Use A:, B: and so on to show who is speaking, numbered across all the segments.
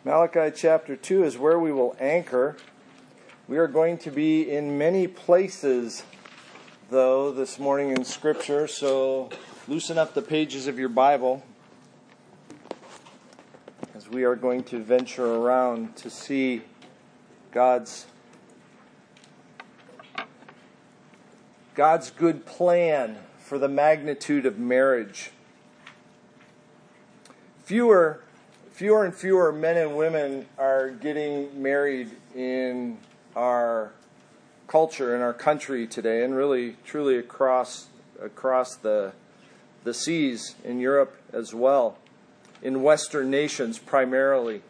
A: Malachi chapter 2 is where we will anchor. We are going to be in many places, though, this morning in Scripture, so loosen up the pages of your Bible as we are going to venture around to see God's good plan for the magnitude of marriage. Fewer and fewer men and women are getting married in our culture, in our country today, and really, truly across the seas in Europe as well, in Western nations primarily.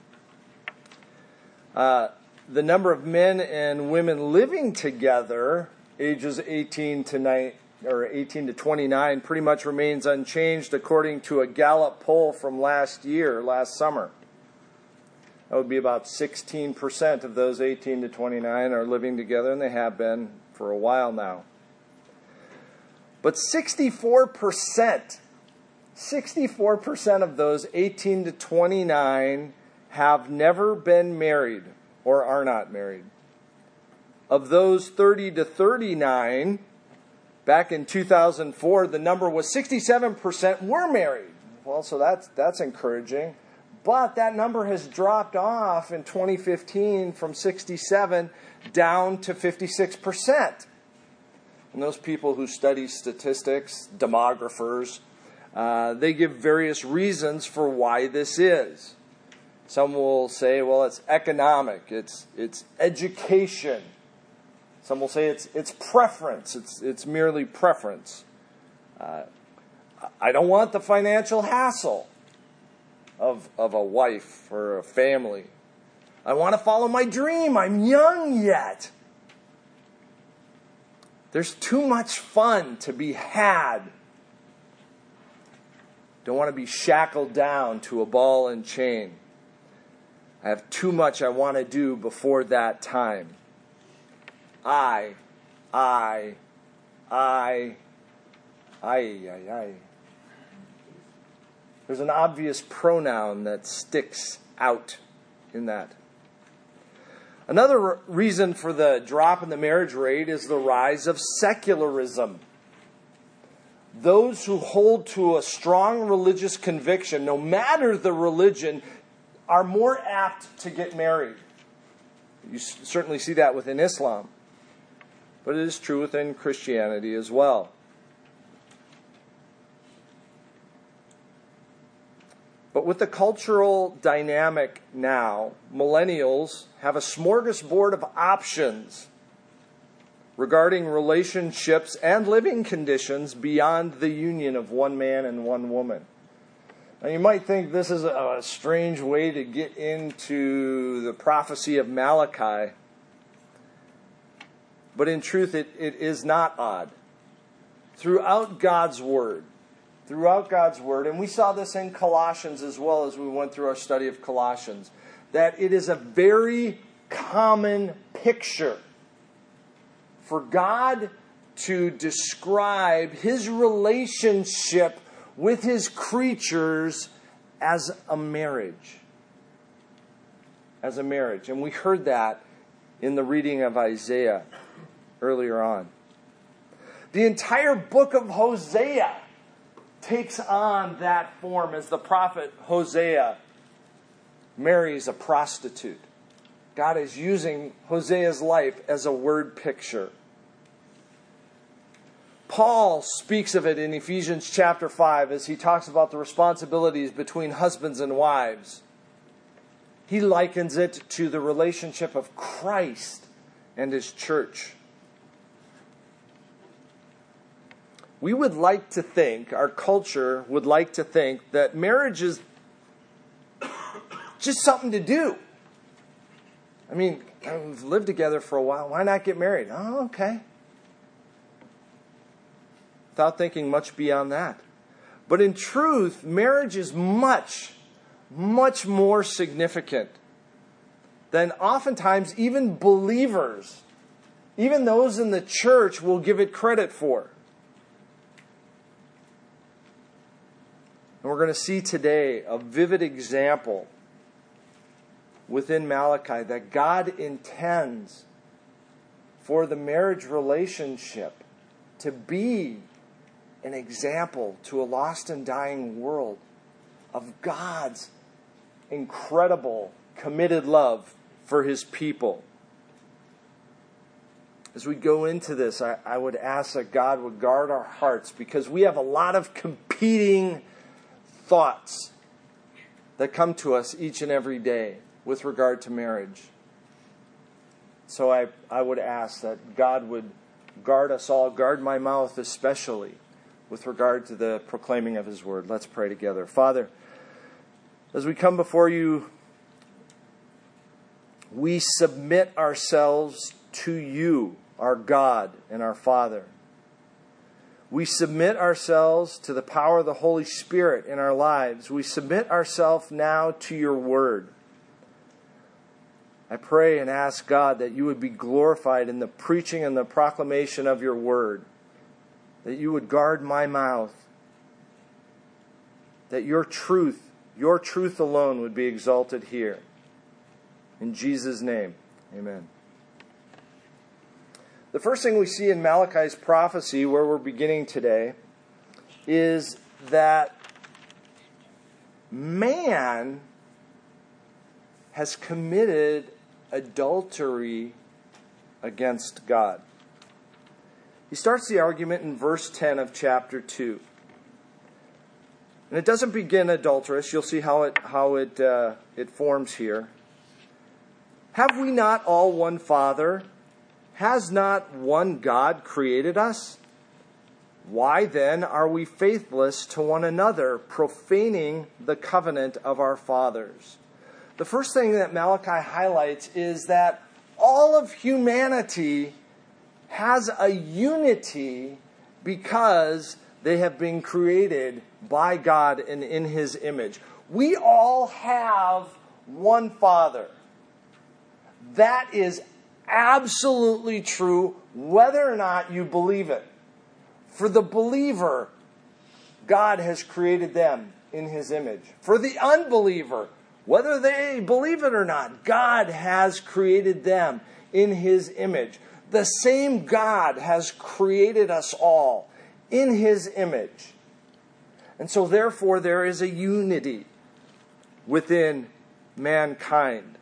A: The number of men and women living together, ages 18 to 29, pretty much remains unchanged according to a Gallup poll from last summer. That would be about 16% of those 18 to 29 are living together, and they have been for a while now. But 64% of those 18 to 29 have never been married or are not married. Of those 30 to 39, back in 2004, the number was 67% were married. Well, so that's encouraging. But that number has dropped off in 2015 from 67 down to 56%. And those people who study statistics, demographers, they give various reasons for why this is. Some will say, well, it's economic, it's education. Some will say it's preference. It's merely preference. I don't want the financial hassle of a wife or a family. I want to follow my dream. I'm young yet. There's too much fun to be had. Don't want to be shackled down to a ball and chain. I have too much I want to do before that time. I. There's an obvious pronoun that sticks out in that. Another reason for the drop in the marriage rate is the rise of secularism. Those who hold to a strong religious conviction, no matter the religion, are more apt to get married. You certainly see that within Islam. But it is true within Christianity as well. But with the cultural dynamic now, millennials have a smorgasbord of options regarding relationships and living conditions beyond the union of one man and one woman. Now, you might think this is a strange way to get into the prophecy of Malachi. But in truth, it is not odd. Throughout God's Word, and we saw this in Colossians as well as we went through our study of Colossians, that it is a very common picture for God to describe His relationship with His creatures as a marriage. As a marriage. And we heard that in the reading of Isaiah earlier on. The entire book of Hosea takes on that form as the prophet Hosea marries a prostitute. God is using Hosea's life as a word picture. Paul speaks of it in Ephesians chapter 5 as he talks about the responsibilities between husbands and wives. He likens it to the relationship of Christ and His church. We would like to think, our culture would like to think, that marriage is just something to do. I mean, we've lived together for a while. Why not get married? Oh, okay. Without thinking much beyond that. But in truth, marriage is much, much more significant than oftentimes even believers, even those in the church, will give it credit for. And we're going to see today a vivid example within Malachi that God intends for the marriage relationship to be an example to a lost and dying world of God's incredible, committed love for His people. As we go into this, I would ask that God would guard our hearts, because we have a lot of competing thoughts that come to us each and every day with regard to marriage. So I would ask that God would guard us all, guard my mouth especially, with regard to the proclaiming of His word. Let's pray together. Father, as we come before You, we submit ourselves to You, our God and our Father. We submit ourselves to the power of the Holy Spirit in our lives. We submit ourselves now to Your word. I pray and ask, God, that You would be glorified in the preaching and the proclamation of Your word, that You would guard my mouth, that Your truth alone would be exalted here. In Jesus' name, amen. The first thing we see in Malachi's prophecy, where we're beginning today, is that man has committed adultery against God. He starts the argument in verse 10 of chapter 2. And it doesn't begin adulterous. You'll see how it forms here. Have we not all one Father? Has not one God created us? Why then are we faithless to one another, profaning the covenant of our fathers? The first thing that Malachi highlights is that all of humanity has a unity because they have been created by God and in His image. We all have one Father. That is absolutely true, whether or not you believe it. For the believer, God has created them in His image. For the unbeliever, whether they believe it or not, God has created them in His image. The same God has created us all in His image. And so therefore there is a unity within mankind.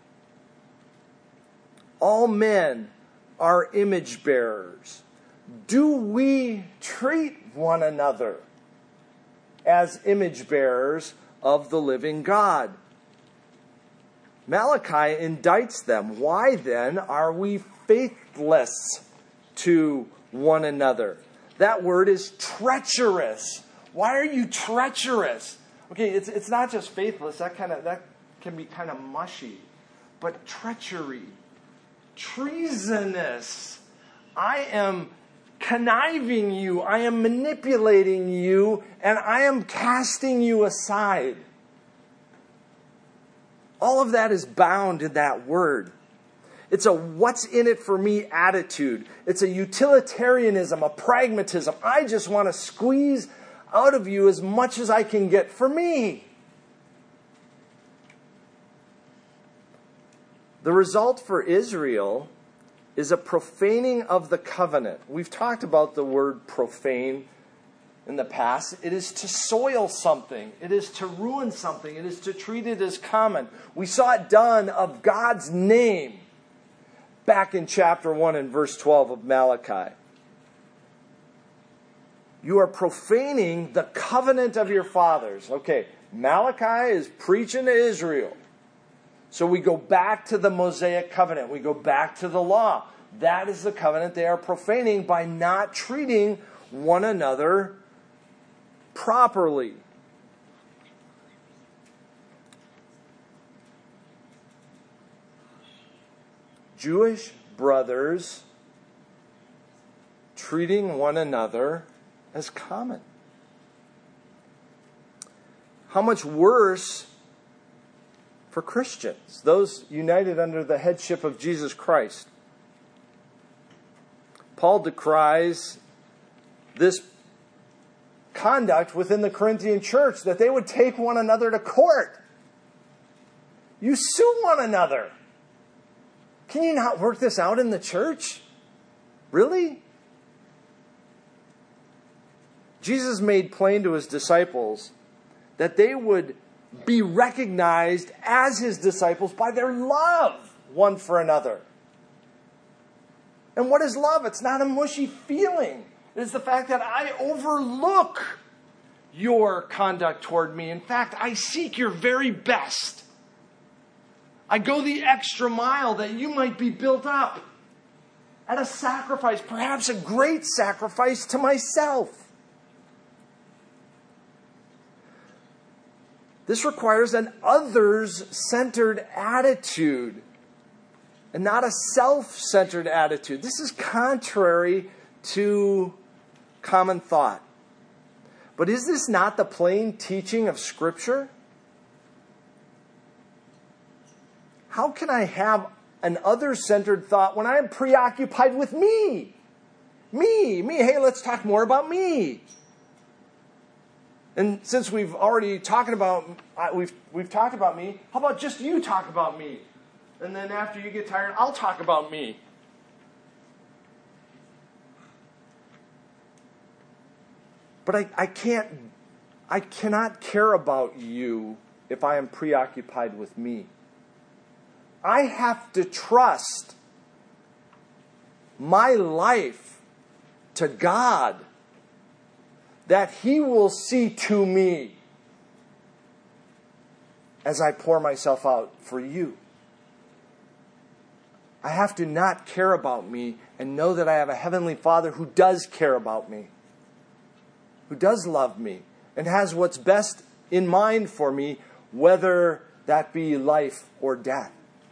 A: All men are image bearers. Do we treat one another as image bearers of the living God? Malachi indicts them. Why then are we faithless to one another? That word is treacherous. Why are you treacherous? Okay, it's not just faithless. That can be kind of mushy. But treachery, treasonous. I am conniving you. I am manipulating you, and I am casting you aside. All of that is bound in that word. It's a what's in it for me attitude. It's a utilitarianism, a pragmatism. I just want to squeeze out of you as much as I can get for me. The result for Israel is a profaning of the covenant. We've talked about the word profane in the past. It is to soil something. It is to ruin something. It is to treat it as common. We saw it done of God's name back in chapter 1 and verse 12 of Malachi. You are profaning the covenant of your fathers. Okay, Malachi is preaching to Israel. So we go back to the Mosaic covenant. We go back to the law. That is the covenant they are profaning by not treating one another properly. Jewish brothers treating one another as common. How much worse for Christians, those united under the headship of Jesus Christ. Paul decries this conduct within the Corinthian church, that they would take one another to court. You sue one another. Can you not work this out in the church? Really? Jesus made plain to his disciples that they would be recognized as his disciples by their love one for another. And what is love? It's not a mushy feeling. It is the fact that I overlook your conduct toward me. In fact, I seek your very best. I go the extra mile that you might be built up at a sacrifice, perhaps a great sacrifice to myself. This requires an others-centered attitude and not a self-centered attitude. This is contrary to common thought. But is this not the plain teaching of Scripture? How can I have an other-centered thought when I am preoccupied with me? Me. Hey, let's talk more about me. And since we've already talked about we've talked about me, how about just you talk about me? And then after you get tired, I'll talk about me. But I cannot care about you if I am preoccupied with me. I have to trust my life to God, that He will see to me as I pour myself out for you. I have to not care about me and know that I have a Heavenly Father who does care about me, who does love me, and has what's best in mind for me, whether that be life or death.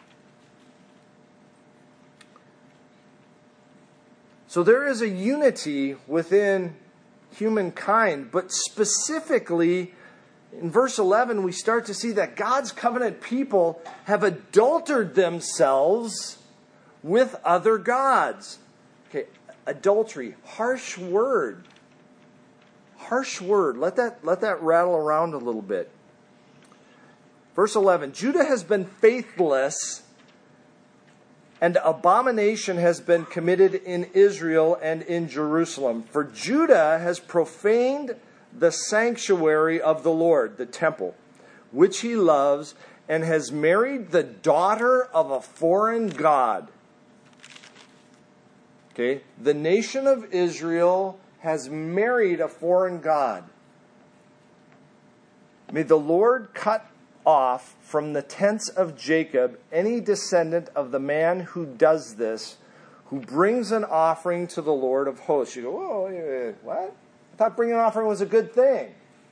A: So there is a unity within humankind, but specifically in verse 11 we start to see that God's covenant people have adulterated themselves with other gods. Okay, adultery, harsh word. Let that rattle around a little bit. Verse 11, Judah has been faithless, and abomination has been committed in Israel and in Jerusalem. For Judah has profaned the sanctuary of the Lord, the temple, which he loves, and has married the daughter of a foreign god. Okay, the nation of Israel has married a foreign god. May the Lord cut off from the tents of Jacob any descendant of the man who does this, who brings an offering to the Lord of hosts. You go, whoa, wait, what? I thought bringing an offering was a good thing.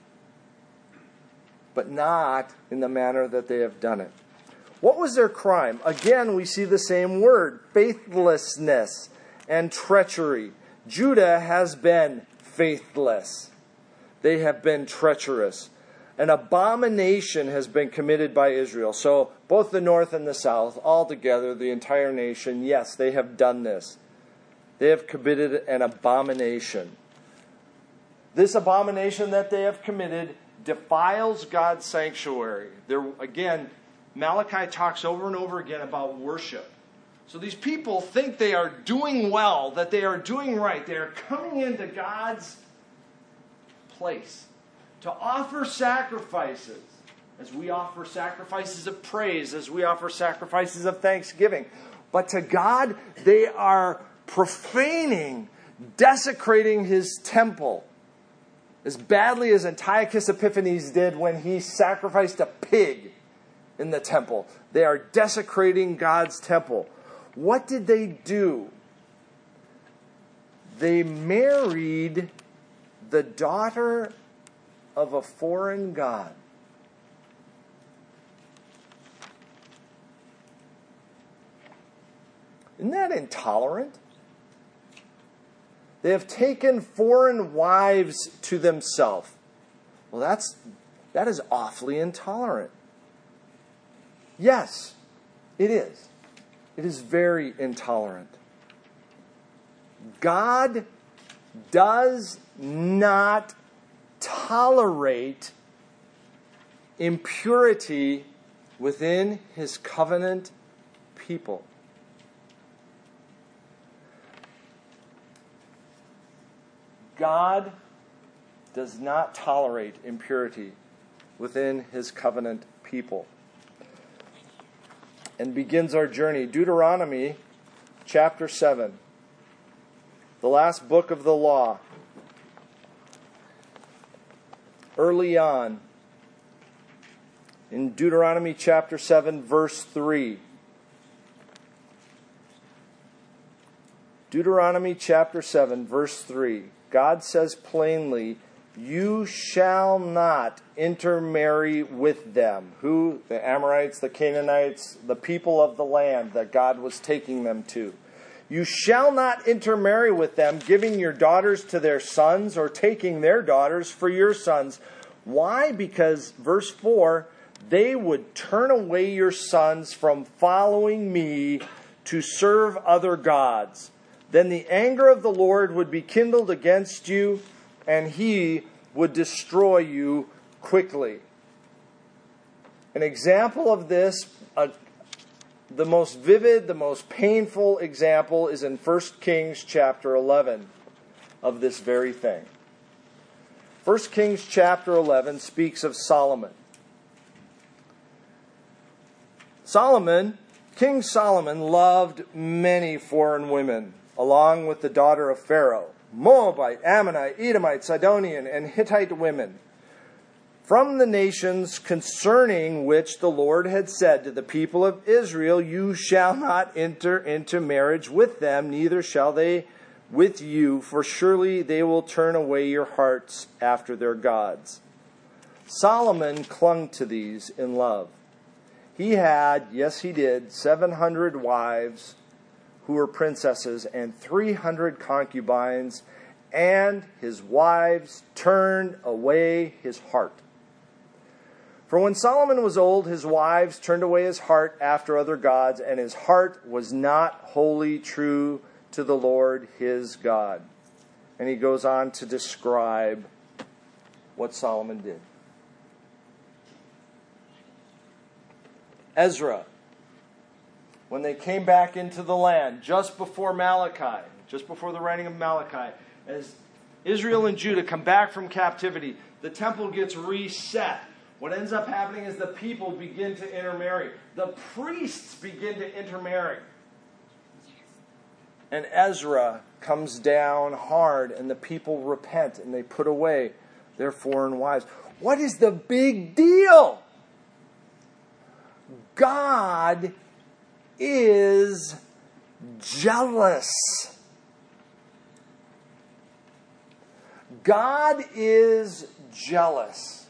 A: But not in the manner that they have done it. What was their crime? Again, we see the same word, faithlessness and treachery. Judah has been faithless. They have been treacherous. An abomination has been committed by Israel. So both the north and the south, all together, the entire nation, yes, they have done this. They have committed an abomination. This abomination that they have committed defiles God's sanctuary. Again, Malachi talks over and over again about worship. So these people think they are doing well, that they are doing right. They are coming into God's place to offer sacrifices, as we offer sacrifices of praise, as we offer sacrifices of thanksgiving. But to God, they are profaning, desecrating His temple, as badly as Antiochus Epiphanes did when he sacrificed a pig in the temple. They are desecrating God's temple. What did they do? They married the daughter of a foreign god. Isn't that intolerant? They have taken foreign wives to themselves. Well, that is awfully intolerant. Yes, it is. It is very intolerant. God does not tolerate impurity within his covenant people. God does not tolerate impurity within his covenant people. And begins our journey. Deuteronomy chapter 7, the last book of the law. Early on, in Deuteronomy chapter 7, verse 3. Deuteronomy chapter 7, verse 3. God says plainly, you shall not intermarry with them. Who? The Amorites, the Canaanites, the people of the land that God was taking them to. You shall not intermarry with them, giving your daughters to their sons or taking their daughters for your sons. Why? Because, verse 4, they would turn away your sons from following me to serve other gods. Then the anger of the Lord would be kindled against you, and he would destroy you quickly. An example of this, the most vivid, the most painful example is in 1 Kings chapter 11 of this very thing. 1 Kings chapter 11 speaks of Solomon. King Solomon loved many foreign women, along with the daughter of Pharaoh, Moabite, Ammonite, Edomite, Sidonian, and Hittite women, from the nations concerning which the Lord had said to the people of Israel, you shall not enter into marriage with them, neither shall they with you, for surely they will turn away your hearts after their gods. Solomon clung to these in love. He had, yes he did, 700 wives who were princesses and 300 concubines, and his wives turned away his heart. For when Solomon was old, his wives turned away his heart after other gods, and his heart was not wholly true to the Lord his God. And he goes on to describe what Solomon did. Ezra, when they came back into the land, just before Malachi, just before the writing of Malachi, as Israel and Judah come back from captivity, the temple gets reset. What ends up happening is the people begin to intermarry. The priests begin to intermarry. And Ezra comes down hard, and the people repent, and they put away their foreign wives. What is the big deal? God is jealous. God is jealous.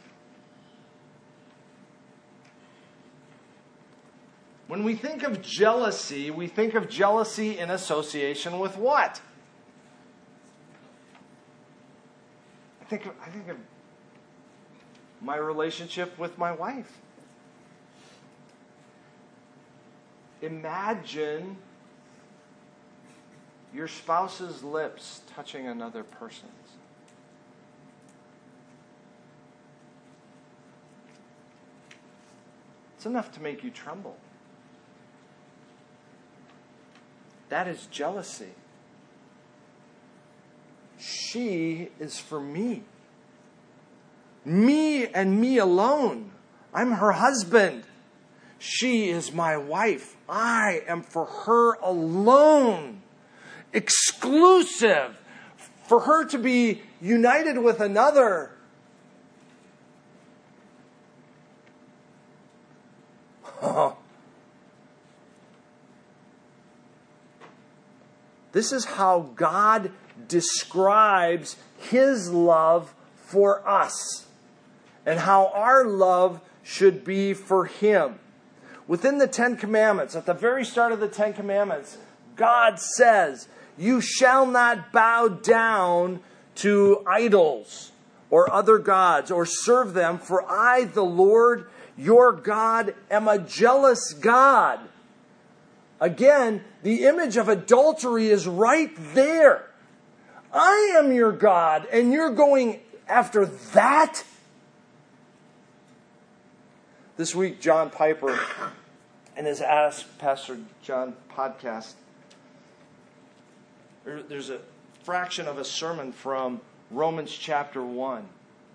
A: When we think of jealousy, we think of jealousy in association with what? I think of my relationship with my wife. Imagine your spouse's lips touching another person's. It's enough to make you tremble. That is jealousy. She is for me. Me and me alone. I'm her husband. She is my wife. I am for her alone. Exclusive. For her to be united with another. This is how God describes His love for us and how our love should be for Him. Within the Ten Commandments, at the very start of the Ten Commandments, God says, you shall not bow down to idols or other gods or serve them, for I, the Lord, your God, am a jealous God. Again, the image of adultery is right there. I am your God, and you're going after that? This week, John Piper, in his Ask Pastor John podcast, there's a fraction of a sermon from Romans chapter 1.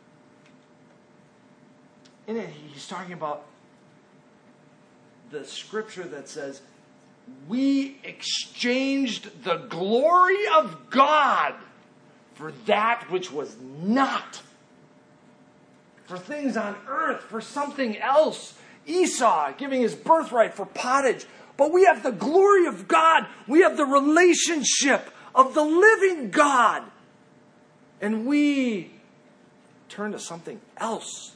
A: In it, he's talking about the scripture that says, we exchanged the glory of God for that which was not. For things on earth, for something else. Esau giving his birthright for pottage. But we have the glory of God. We have the relationship of the living God. And we turn to something else.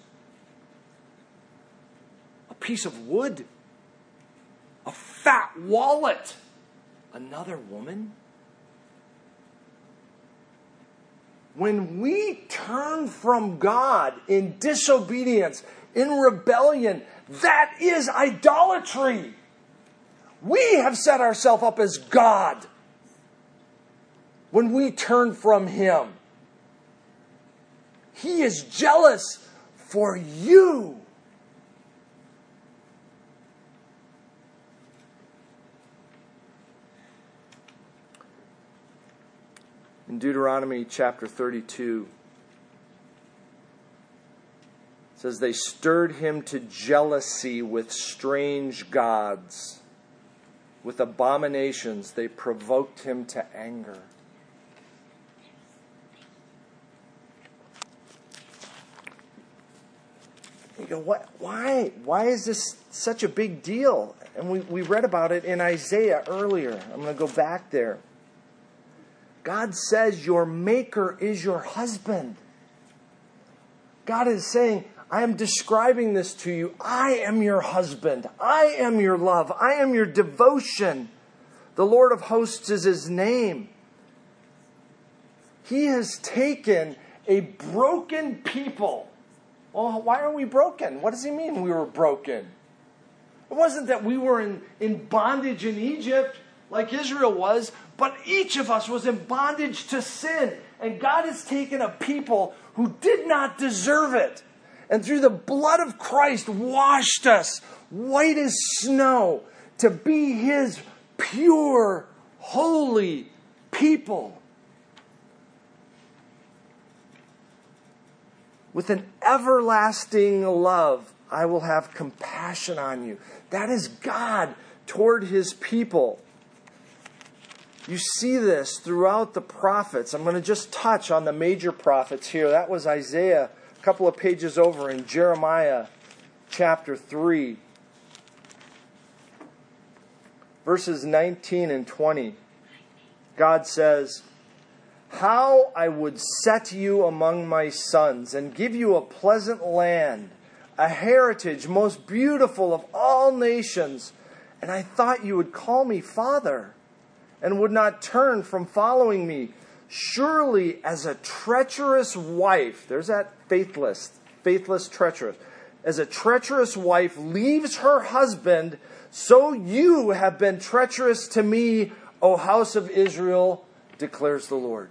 A: A piece of wood. A fat wallet. Another woman. When we turn from God in disobedience, in rebellion, that is idolatry. We have set ourselves up as God when we turn from Him. He is jealous for you. In Deuteronomy chapter 32, it says, they stirred him to jealousy with strange gods. With abominations, they provoked him to anger. You go, what? Why? Why is this such a big deal? And we read about it in Isaiah earlier. I'm going to go back there. God says your maker is your husband. God is saying, I am describing this to you. I am your husband. I am your love. I am your devotion. The Lord of hosts is His name. He has taken a broken people. Well, why are we broken? What does He mean we were broken? It wasn't that we were in bondage in Egypt like Israel was, but each of us was in bondage to sin. And God has taken a people who did not deserve it. And through the blood of Christ washed us white as snow to be His pure, holy people. With an everlasting love, I will have compassion on you. That is God toward His people. You see this throughout the prophets. I'm going to just touch on the major prophets here. That was Isaiah, a couple of pages over in Jeremiah chapter 3. Verses 19 and 20. God says, how I would set you among my sons and give you a pleasant land, a heritage most beautiful of all nations. And I thought you would call me Father and would not turn from following me. Surely as a treacherous wife, there's that faithless, treacherous. As a treacherous wife leaves her husband, so you have been treacherous to me, O house of Israel, declares the Lord.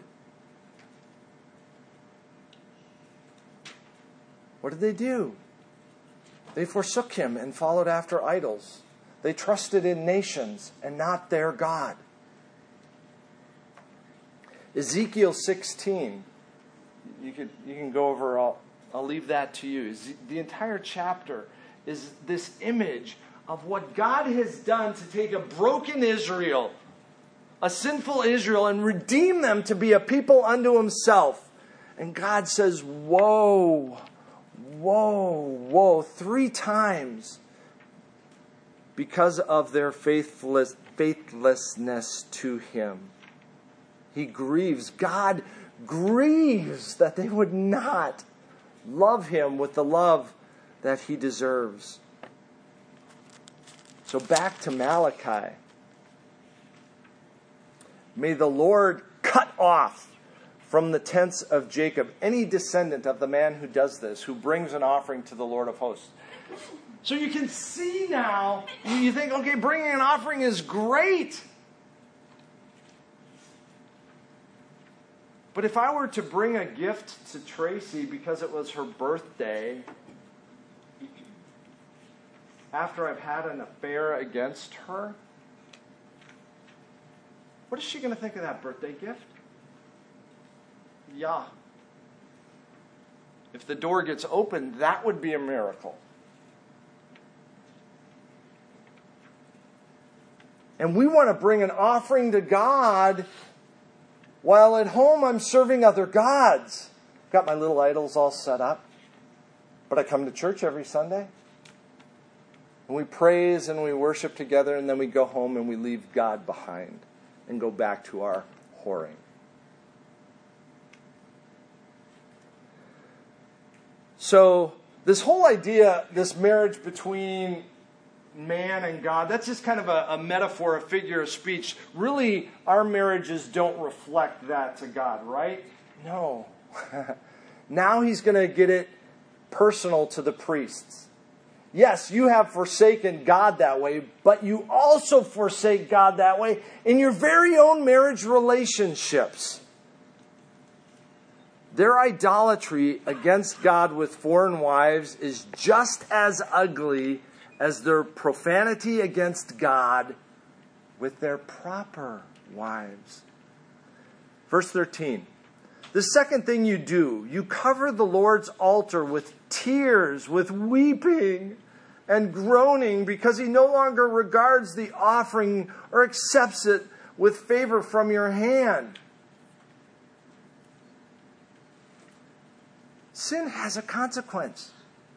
A: What did they do? They forsook Him and followed after idols. They trusted in nations and not their God. Ezekiel 16. You can go over. I'll leave that to you. The entire chapter is this image of what God has done to take a broken Israel, a sinful Israel, and redeem them to be a people unto Himself. And God says, woe, woe, woe, 3 times because of their faithlessness to Him. He grieves. God grieves that they would not love Him with the love that He deserves. So back to Malachi. May the Lord cut off from the tents of Jacob any descendant of the man who does this, who brings an offering to the Lord of hosts. So you can see now, you think, okay, bringing an offering is great. But if I were to bring a gift to Tracy because it was her birthday, after I've had an affair against her, what is she going to think of that birthday gift? Yeah. If the door gets opened, that would be a miracle. And we want to bring an offering to God while at home I'm serving other gods. Got my little idols all set up. But I come to church every Sunday. And we praise and we worship together, and then we go home and we leave God behind and go back to our whoring. So this whole idea, this marriage between man and God, that's just kind of a metaphor, a figure of speech. Really, our marriages don't reflect that to God, right? No. Now he's going to get it personal to the priests. Yes, you have forsaken God that way, but you also forsake God that way in your very own marriage relationships. Their idolatry against God with foreign wives is just as ugly as their profanity against God with their proper wives. Verse 13. The second thing you do, you cover the Lord's altar with tears, with weeping and groaning, because he no longer regards the offering or accepts it with favor from your hand. Sin has a consequence.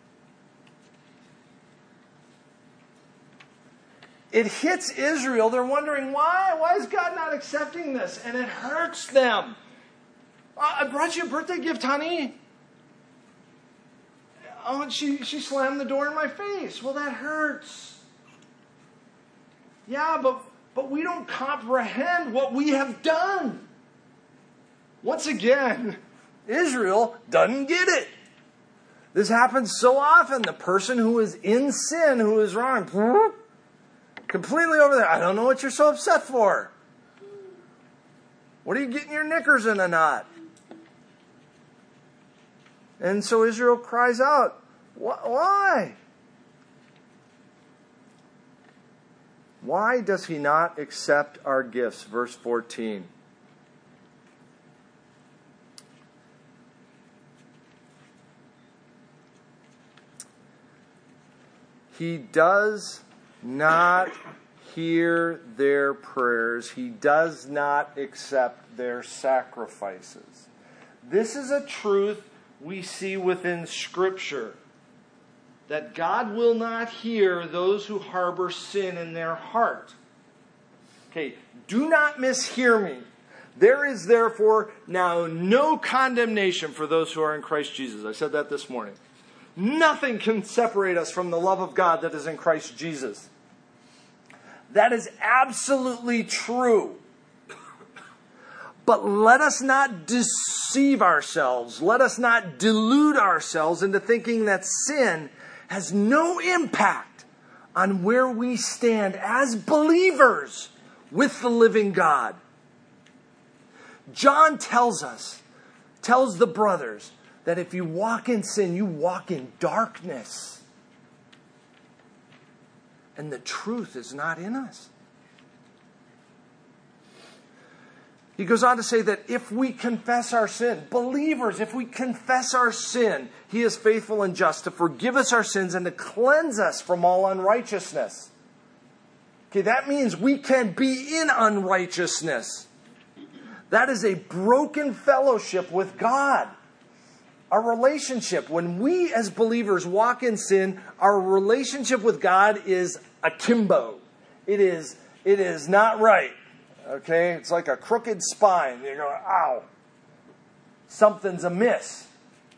A: It hits Israel. They're wondering, why? Why is God not accepting this? And it hurts them. I brought you a birthday gift, honey. Oh, and she slammed the door in my face. Well, that hurts. Yeah, but we don't comprehend what we have done. Once again, Israel doesn't get it. This happens so often. The person who is in sin, who is wrong, completely over there. I don't know what you're so upset for. What are you getting your knickers in a knot? And so Israel cries out, why? Why does he not accept our gifts? Verse 14. He does not hear their prayers. He does not accept their sacrifices. This is a truth we see within Scripture, that God will not hear those who harbor sin in their heart. Okay, do not mishear me. There is therefore now no condemnation for those who are in Christ Jesus. I said that this morning. Nothing can separate us from the love of God that is in Christ Jesus. That is absolutely true. But let us not deceive ourselves. Let us not delude ourselves into thinking that sin has no impact on where we stand as believers with the living God. John tells the brothers, that if you walk in sin, you walk in darkness. And the truth is not in us. He goes on to say that if we confess our sin, believers, if we confess our sin, he is faithful and just to forgive us our sins and to cleanse us from all unrighteousness. Okay, that means we can be in unrighteousness. That is a broken fellowship with God. Our relationship, when we as believers walk in sin, our relationship with God is akimbo. It is not right. Okay? It's like a crooked spine. You're going, ow. Something's amiss.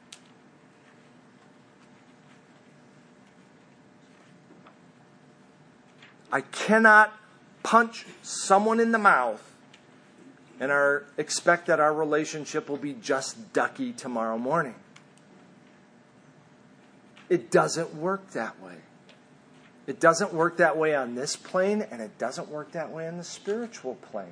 A: I cannot punch someone in the mouth and expect that our relationship will be just ducky tomorrow morning. It doesn't work that way. It doesn't work that way on this plane, and it doesn't work that way on the spiritual plane.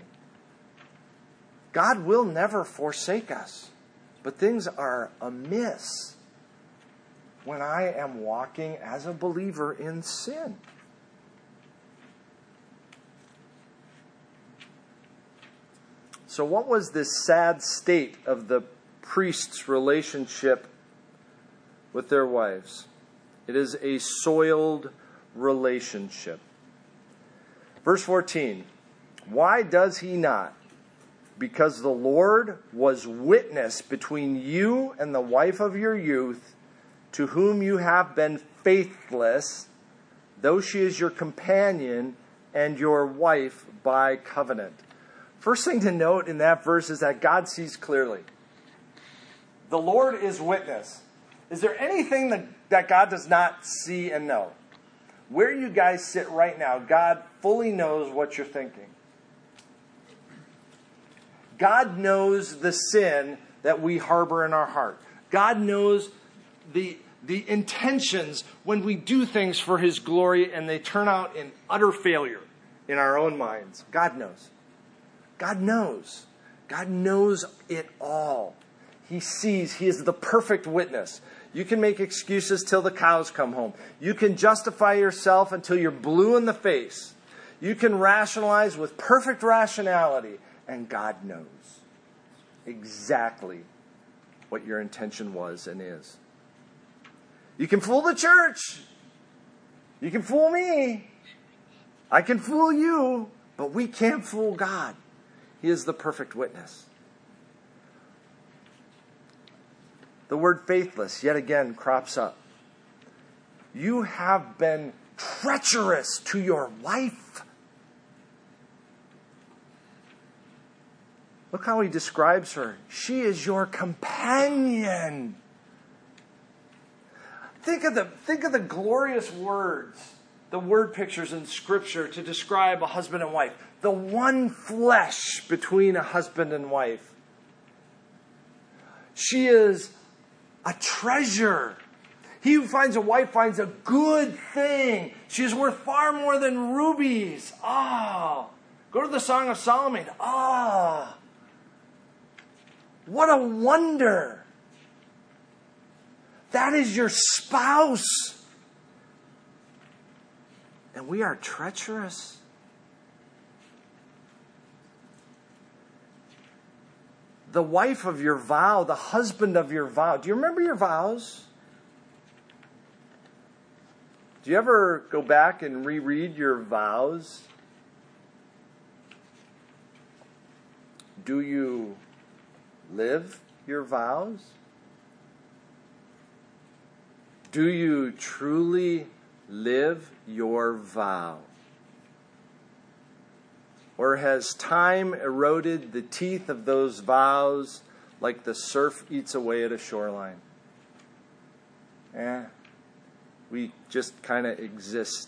A: God will never forsake us, but things are amiss. when I am walking as a believer in sin? So what was this sad state of the priest's relationship with their wives? It is a soiled relationship. Verse 14, why does he not? Because the Lord was witness between you and the wife of your youth, to whom you have been faithless, though she is your companion and your wife by covenant. First thing to note in that verse is that God sees clearly. The Lord is witness. Is there anything that God does not see and know? Where you guys sit right now, God fully knows what you're thinking. God knows the sin that we harbor in our heart. God knows the intentions when we do things for His glory and they turn out in utter failure in our own minds. God knows. God knows. God knows it all. He sees. He is the perfect witness. You can make excuses till the cows come home. You can justify yourself until you're blue in the face. You can rationalize with perfect rationality. And God knows exactly what your intention was and is. You can fool the church. You can fool me. I can fool you. But we can't fool God. He is the perfect witness. The word faithless, yet again, crops up. You have been treacherous to your wife. Look how he describes her. She is your companion. Think of the glorious words, the word pictures in Scripture to describe a husband and wife. The one flesh between a husband and wife. She is a treasure. He who finds a wife finds a good thing. She is worth far more than rubies. Go to the Song of Solomon. What a wonder. That is your spouse. And we are treacherous. The wife of your vow, the husband of your vow. Do you remember your vows? Do you ever go back and reread your vows? Do you live your vows? Do you truly live your vow? Or has time eroded the teeth of those vows like the surf eats away at a shoreline? We just kind of exist.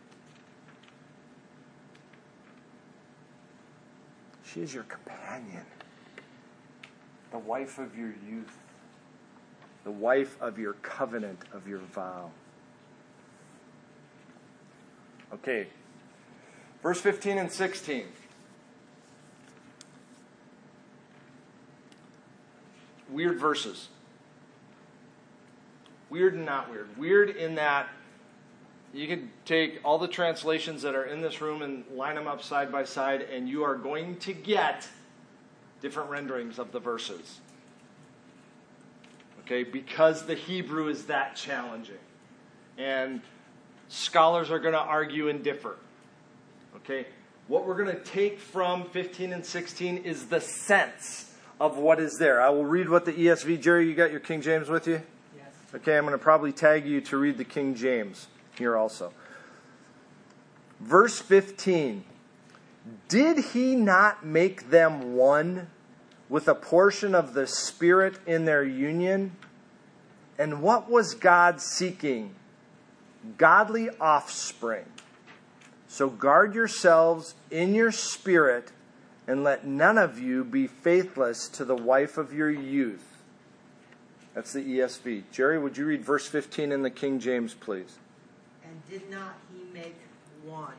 A: She is your companion, the wife of your youth, the wife of your covenant, of your vow. Okay. Verse 15 and 16. Weird verses. Weird and not weird. Weird in that you could take all the translations that are in this room and line them up side by side, and you are going to get different renderings of the verses. Okay? Because the Hebrew is that challenging. And scholars are going to argue and differ. Okay, what we're going to take from 15 and 16 is the sense of what is there. I will read what the ESV, Jerry, you got your King James with you?
B: Yes.
A: Okay, I'm going to probably tag you to read the King James here also. Verse 15. Did he not make them one with a portion of the Spirit in their union? And what was God seeking? Godly offspring. So guard yourselves in your spirit, and let none of you be faithless to the wife of your youth. That's the ESV. Jerry, would you read verse 15 in the King James, please?
B: And did not he make one?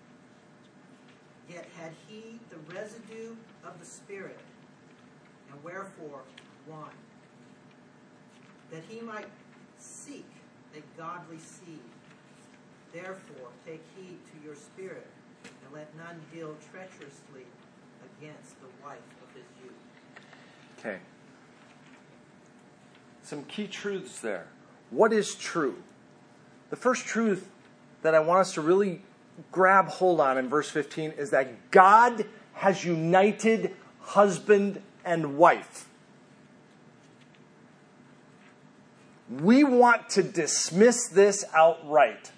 B: Yet had he the residue of the Spirit, and wherefore one? That he might seek a godly seed. Therefore, take heed to your spirit, and let none deal treacherously against the wife of his youth.
A: Okay. Some key truths there. What is true? The first truth that I want us to really grab hold on in verse 15 is that God has united husband and wife. We want to dismiss this outright.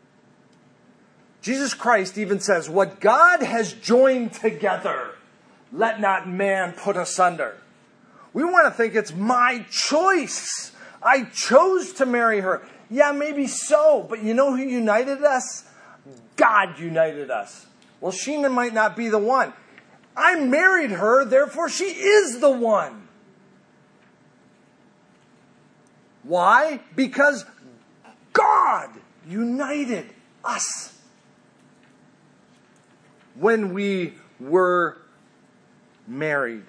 A: Jesus Christ even says, what God has joined together, let not man put asunder. We want to think it's my choice. I chose to marry her. Yeah, maybe so, but you know who united us? God united us. Well, Sheena might not be the one. I married her, therefore she is the one. Why? Because God united us when we were married.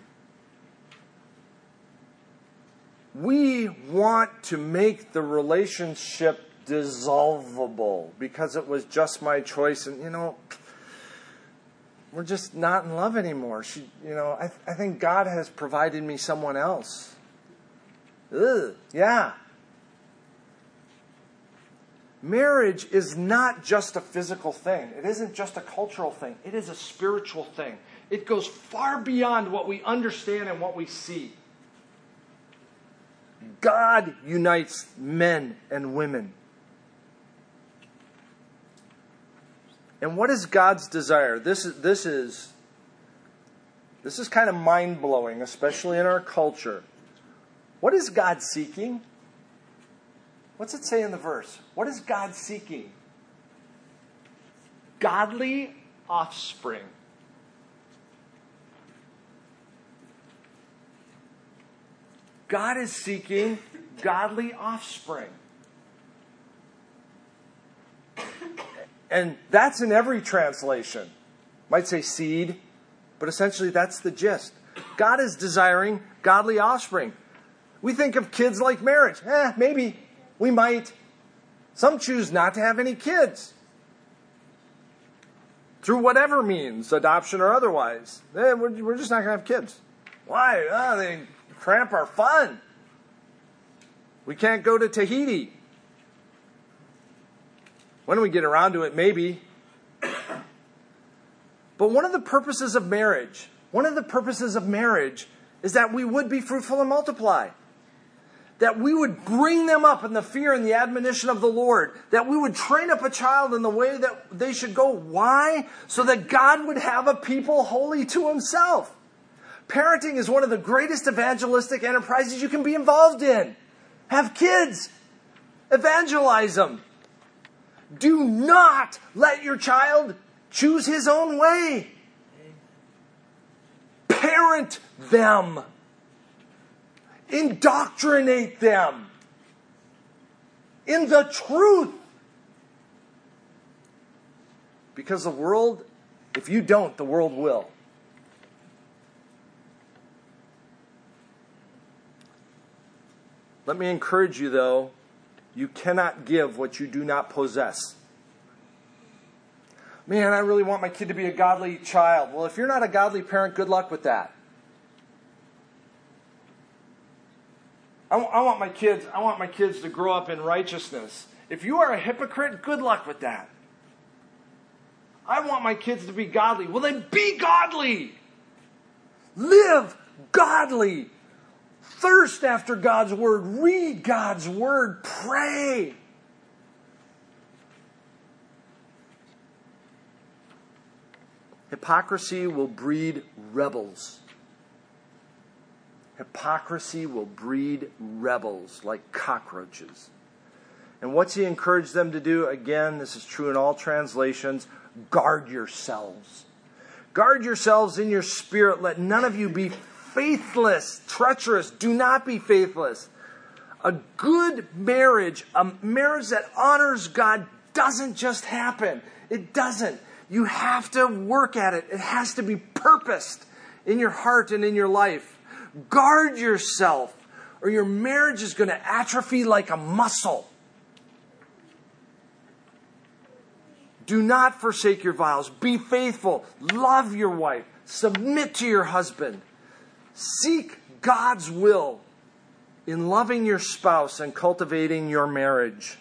A: We want to make the relationship dissolvable because it was just my choice, and we're just not in love anymore. I think God has provided me someone else. Ugh, yeah. Marriage is not just a physical thing. It isn't just a cultural thing. It is a spiritual thing. It goes far beyond what we understand and what we see. God unites men and women. And what is God's desire? This is kind of mind-blowing, especially in our culture. What is God seeking? What's it say in the verse? What is God seeking? Godly offspring. God is seeking godly offspring. And that's in every translation. Might say seed, but essentially that's the gist. God is desiring godly offspring. We think of kids like marriage. Maybe. We might. Some choose not to have any kids. Through whatever means, adoption or otherwise. We're just not going to have kids. Why? They cramp our fun. We can't go to Tahiti. When we get around to it, maybe. But one of the purposes of marriage is that we would be fruitful and multiply. That we would bring them up in the fear and the admonition of the Lord. That we would train up a child in the way that they should go. Why? So that God would have a people holy to himself. Parenting is one of the greatest evangelistic enterprises you can be involved in. Have kids. Evangelize them. Do not let your child choose his own way. Parent them. Indoctrinate them in the truth. Because the world, if you don't, the world will. Let me encourage you, though, you cannot give what you do not possess. Man, I really want my kid to be a godly child. Well, if you're not a godly parent, good luck with that. I want my kids to grow up in righteousness. If you are a hypocrite, good luck with that. I want my kids to be godly. Well, then be godly. Live godly. Thirst after God's word. Read God's word. Pray. Hypocrisy will breed rebels. Hypocrisy will breed rebels like cockroaches. And what's he encouraged them to do? Again, this is true in all translations. Guard yourselves. Guard yourselves in your spirit. Let none of you be faithless, treacherous. Do not be faithless. A good marriage, a marriage that honors God, doesn't just happen. It doesn't. You have to work at it. It has to be purposed in your heart and in your life. Guard yourself, or your marriage is going to atrophy like a muscle. Do not forsake your vows. Be faithful. Love your wife. Submit to your husband. Seek God's will in loving your spouse and cultivating your marriage.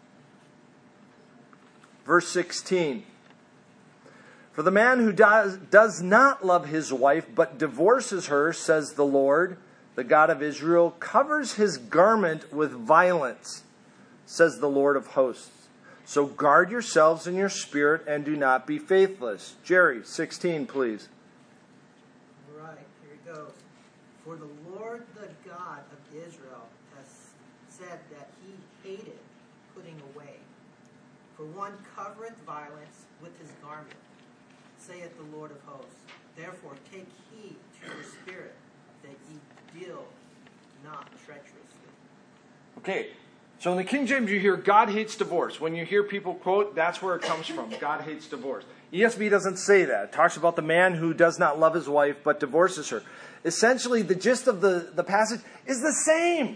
A: Verse 16. For the man who does not love his wife but divorces her, says the Lord, the God of Israel, covers his garment with violence, says the Lord of hosts. So guard yourselves in your spirit and do not be faithless. Jerry, 16, please.
B: All right, here it goes. For the Lord, the God of Israel, has said that he hated putting away. For one covereth violence with his garment, saith the Lord of hosts. Therefore take heed to your spirit, that ye deal not treacherously.
A: Okay, so in the King James you hear God hates divorce. When you hear people quote, that's where it comes from. God hates divorce. ESV doesn't say that. It talks about the man who does not love his wife but divorces her. Essentially, the gist of the passage is the same.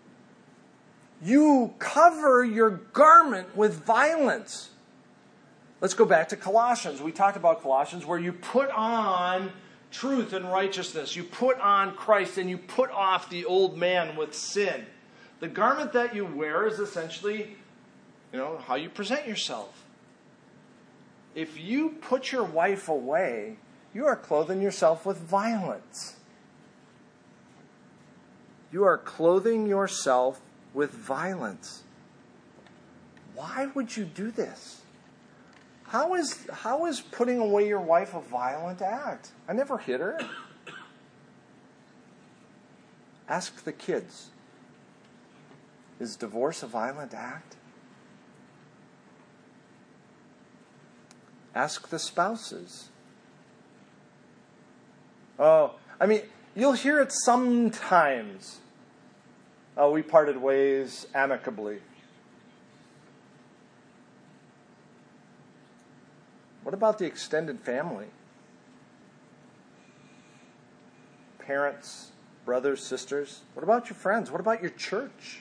A: You cover your garment with violence. Let's go back to Colossians. We talked about Colossians where you put on truth and righteousness. You put on Christ and you put off the old man with sin. The garment that you wear is essentially, how you present yourself. If you put your wife away, you are clothing yourself with violence. You are clothing yourself with violence. Why would you do this? How is putting away your wife a violent act? I never hit her. Ask the kids. Is divorce a violent act? Ask the spouses. You'll hear it sometimes. Oh, we parted ways amicably. What about the extended family? Parents, brothers, sisters. What about your friends? What about your church?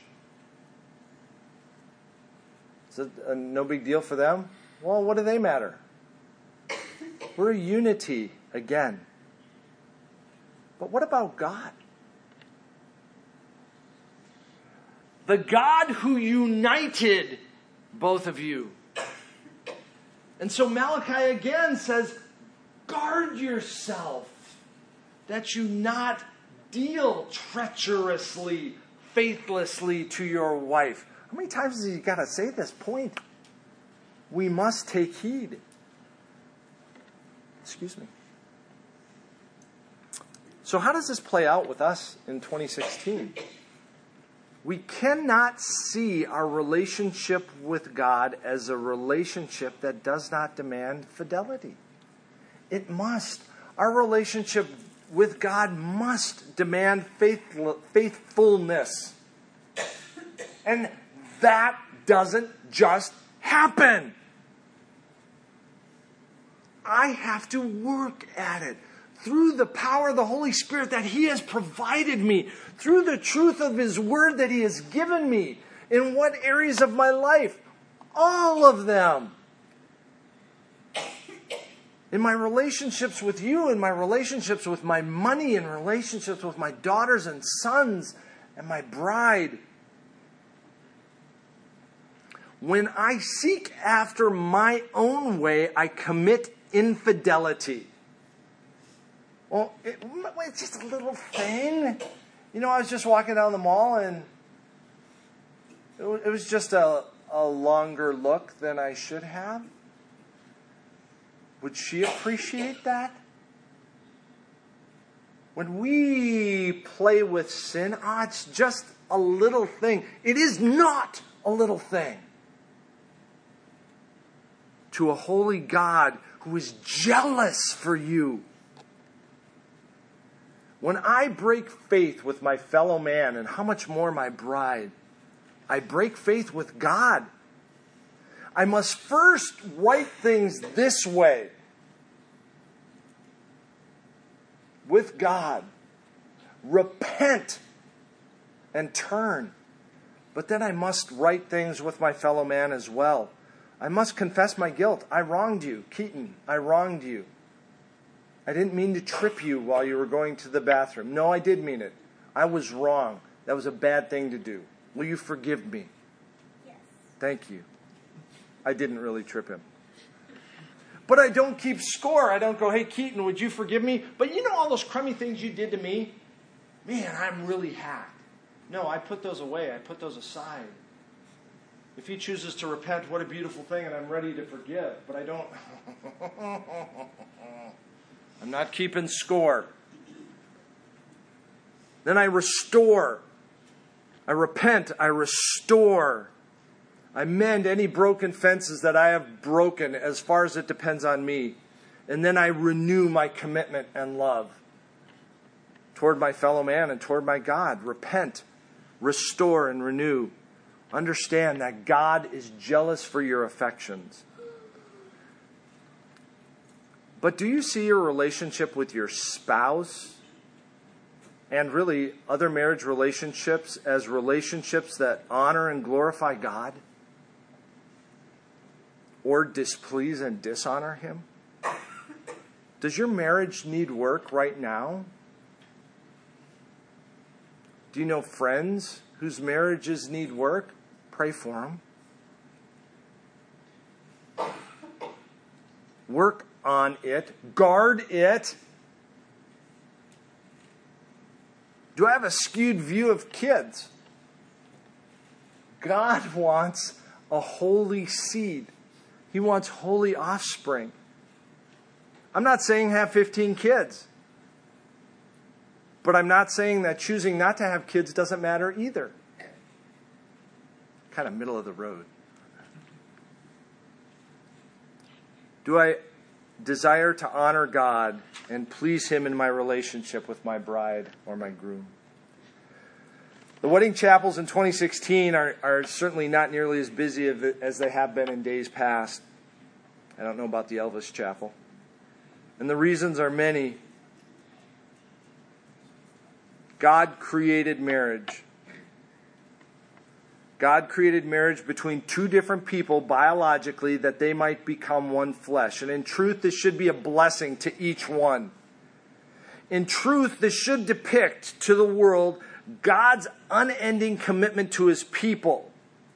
A: Is it no big deal for them? Well, what do they matter? We're a unity again. But what about God? The God who united both of you. And so Malachi again says, guard yourself that you not deal treacherously, faithlessly to your wife. How many times has he got to say this point? We must take heed. Excuse me. So how does this play out with us in 2016? We cannot see our relationship with God as a relationship that does not demand fidelity. It must. Our relationship with God must demand faithfulness. And that doesn't just happen. I have to work at it. Through the power of the Holy Spirit that He has provided me, through the truth of His Word that He has given me. In what areas of my life? All of them. In my relationships with you, in my relationships with my money, in relationships with my daughters and sons and my bride. When I seek after my own way, I commit infidelity. Well, it's just a little thing. I was just walking down the mall and it was just a longer look than I should have. Would she appreciate that? When we play with sin, it's just a little thing. It is not a little thing. To a holy God who is jealous for you. When I break faith with my fellow man, and how much more my bride, I break faith with God. I must first write things this way. With God. Repent and turn. But then I must write things with my fellow man as well. I must confess my guilt. I wronged you. Keaton, I wronged you. I didn't mean to trip you while you were going to the bathroom. No, I did mean it. I was wrong. That was a bad thing to do. Will you forgive me?
C: Yes.
A: Thank you. I didn't really trip him. But I don't keep score. I don't go, hey, Keaton, would you forgive me? But you know all those crummy things you did to me? Man, I'm really hacked. No, I put those away. I put those aside. If he chooses to repent, what a beautiful thing, and I'm ready to forgive. But I don't. I'm not keeping score. Then I restore. I repent. I restore. I mend any broken fences that I have broken as far as it depends on me. And then I renew my commitment and love toward my fellow man and toward my God. Repent, restore, and renew. Understand that God is jealous for your affections. But do you see your relationship with your spouse and really other marriage relationships as relationships that honor and glorify God? Or displease and dishonor Him? Does your marriage need work right now? Do you know friends whose marriages need work? Pray for them. Work on it. Guard it. Do I have a skewed view of kids? God wants a holy seed. He wants holy offspring. I'm not saying have 15 kids. But I'm not saying that choosing not to have kids doesn't matter either. Kind of middle of the road. Do I desire to honor God and please Him in my relationship with my bride or my groom? The wedding chapels in 2016 are certainly not nearly as busy as they have been in days past. I don't know about the Elvis Chapel. And the reasons are many. God created marriage. God created marriage between two different people biologically that they might become one flesh. And in truth, this should be a blessing to each one. In truth, this should depict to the world God's unending commitment to His people,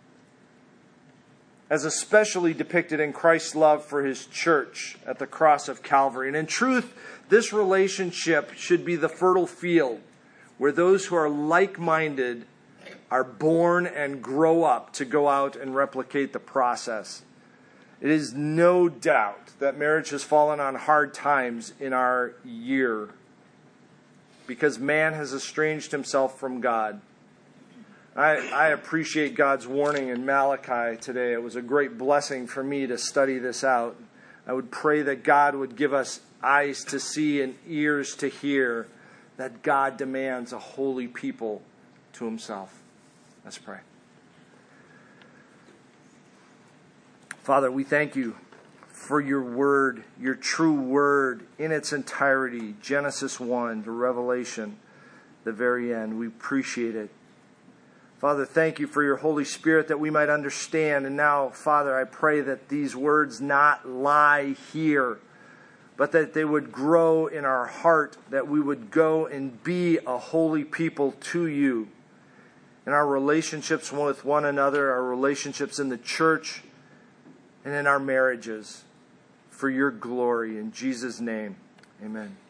A: as especially depicted in Christ's love for His church at the cross of Calvary. And in truth, this relationship should be the fertile field where those who are like-minded are born and grow up to go out and replicate the process. It is no doubt that marriage has fallen on hard times in our year because man has estranged himself from God. I appreciate God's warning in Malachi today. It was a great blessing for me to study this out. I would pray that God would give us eyes to see and ears to hear that God demands a holy people to Himself. Let's pray. Father, we thank You for Your word, Your true word in its entirety, Genesis 1 to Revelation, the very end. We appreciate it. Father, thank You for Your Holy Spirit that we might understand. And now, Father, I pray that these words not lie here, but that they would grow in our heart, that we would go and be a holy people to You in our relationships with one another, our relationships in the church, and in our marriages, for Your glory. In Jesus' name, amen.